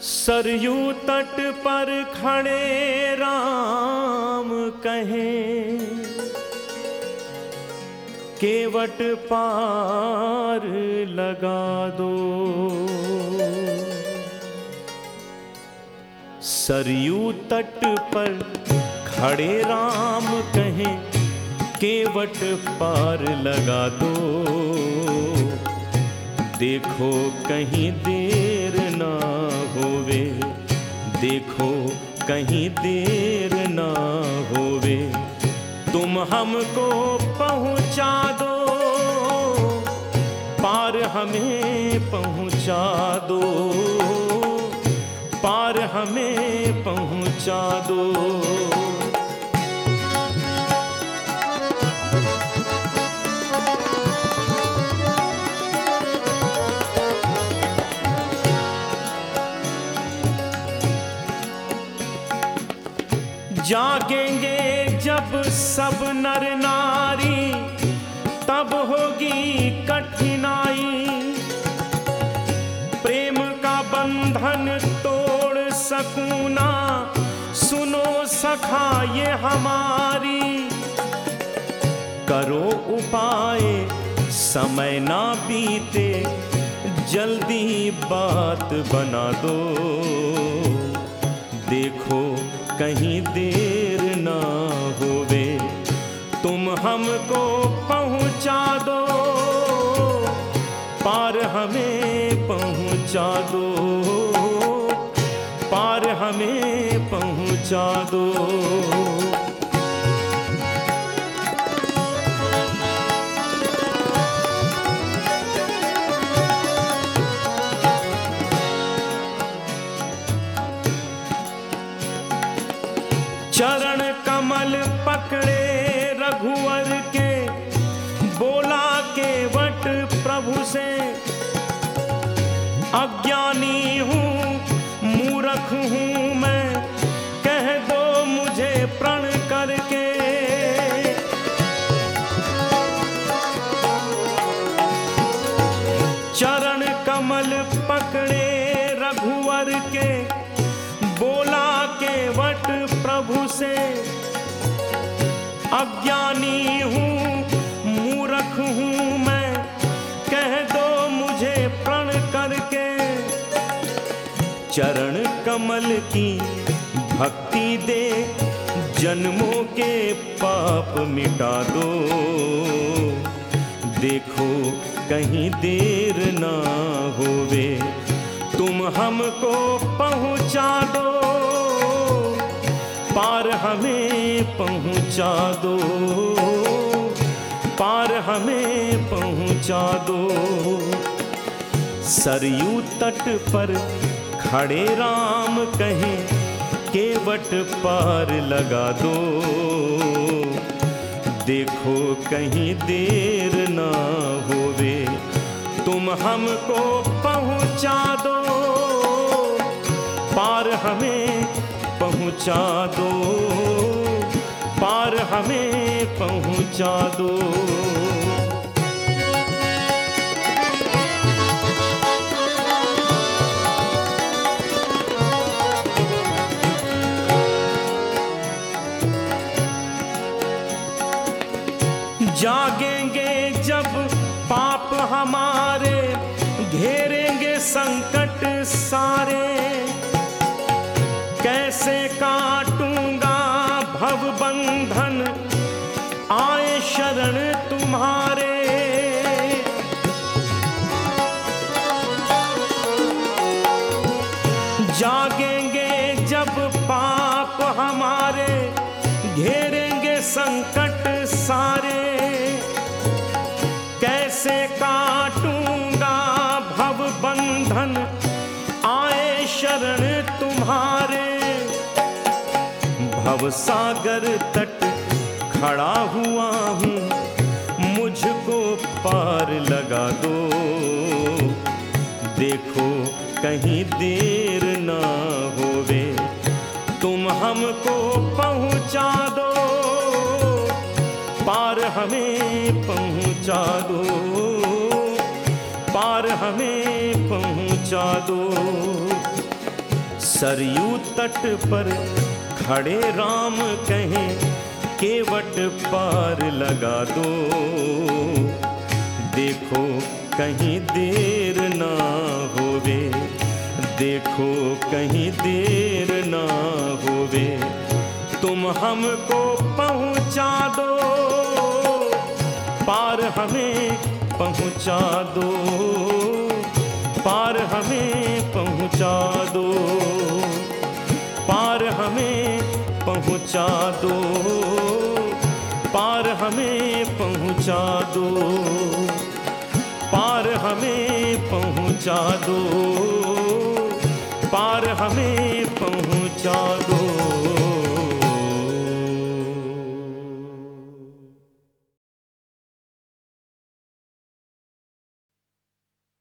सरयू तट पर खड़े राम कहें, केवट पार लगा दो। सरयू तट पर खड़े राम कहें, केवट पार लगा दो। देखो कहीं देर ना होवे, देखो कहीं देर ना होवे, तुम हमको पहुँचा दो, पार हमें पहुँचा दो, पार हमें पहुँचा दो। जागेंगे जब सब नर नारी, तब होगी कठिनाई। प्रेम का बंधन तोड़ सकूं ना, सुनो सखा ये हमारी। करो उपाय समय ना बीते, जल्दी बात बना दो। देखो कहीं देर ना होवे, तुम हमको पहुँचा दो, पार हमें पहुँचा दो, पार हमें पहुँचा दो। चरण कमल पकड़े रघुवर के, बोला केवट प्रभु से। अज्ञानी हूँ मूर्ख हूँ मैं, कह दो मुझे प्रण करके। चरण कमल पकड़े रघुवर के, बोला केवट प्रभु से। अज्ञानी हूँ मूर्ख हूँ मैं, कह दो मुझे प्रण करके। चरण कमल की भक्ति दे, जन्मों के पाप मिटा दो। देखो कहीं देर ना होवे, तुम हमको पहुँचा दो, पार हमें पहुँचा दो, पार हमें पहुँचा दो। सरयू तट पर खड़े राम कहें, केवट पार लगा दो। देखो कहीं देर ना होवे, तुम हमको पहुँचा दो, पार हमें पहुँचा दो, पार हमें पहुँचा दो। जागेंगे जब पाप हमारे, घेरेंगे संकट सारे। कैसे काटूंगा भव बंधन, आए शरण तुम्हारे। जागेंगे जब पाप हमारे, घेरेंगे संकट सारे। कैसे काटूंगा भव बंधन, आए शरण तुम्हारे। भव सागर तट खड़ा हुआ हूँ, मुझको पार लगा दो। देखो कहीं देर ना होवे, तुम हमको पहुँचा दो, पार हमें पहुँचा दो, पार हमें पहुँचा दो। सरयू तट पर खड़े राम कहें केवट पार लगा दो। देखो कहीं देर ना होवे, देखो कहीं देर ना होवे, तुम हमको पहुँचा दो, पार हमें पहुँचा दो, पार हमें पहुँचा दो, पार हमें पहुँचा दो, पार हमें पहुँचा दो, पार हमें पहुँचा दो, पार हमें पहुँचा दो।